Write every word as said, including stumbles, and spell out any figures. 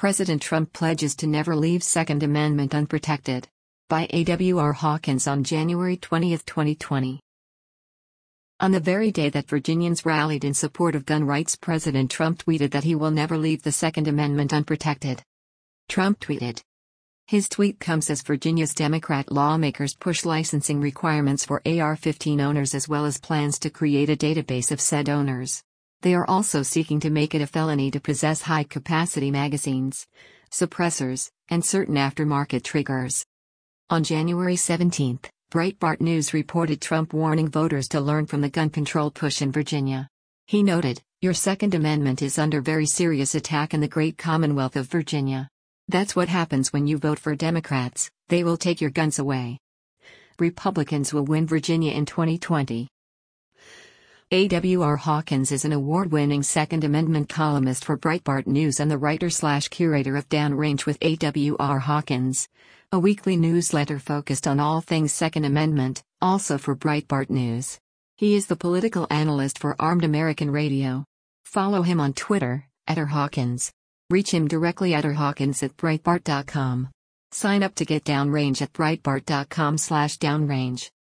President Trump pledges to never leave Second Amendment unprotected. By A W R Hawkins on January twentieth, twenty twenty. On the very day that Virginians rallied in support of gun rights, President Trump tweeted that he will never leave the Second Amendment unprotected. Trump tweeted. His tweet comes as Virginia's Democrat lawmakers push licensing requirements for A R fifteen owners as well as plans to create a database of said owners. They are also seeking to make it a felony to possess high-capacity magazines, suppressors, and certain aftermarket triggers. On January seventeenth, Breitbart News reported Trump warning voters to learn from the gun control push in Virginia. He noted, "Your Second Amendment is under very serious attack in the great Commonwealth of Virginia. That's what happens when you vote for Democrats, they will take your guns away. Republicans will win Virginia in twenty twenty. A W R Hawkins is an award-winning Second Amendment columnist for Breitbart News and the writer-slash-curator of Downrange with A W R Hawkins, a weekly newsletter focused on all things Second Amendment, also for Breitbart News. He is the political analyst for Armed American Radio. Follow him on Twitter, at R Hawkins. Reach him directly at rhawkins at breitbart dot com. Sign up to get Downrange at breitbart dot com slash downrange.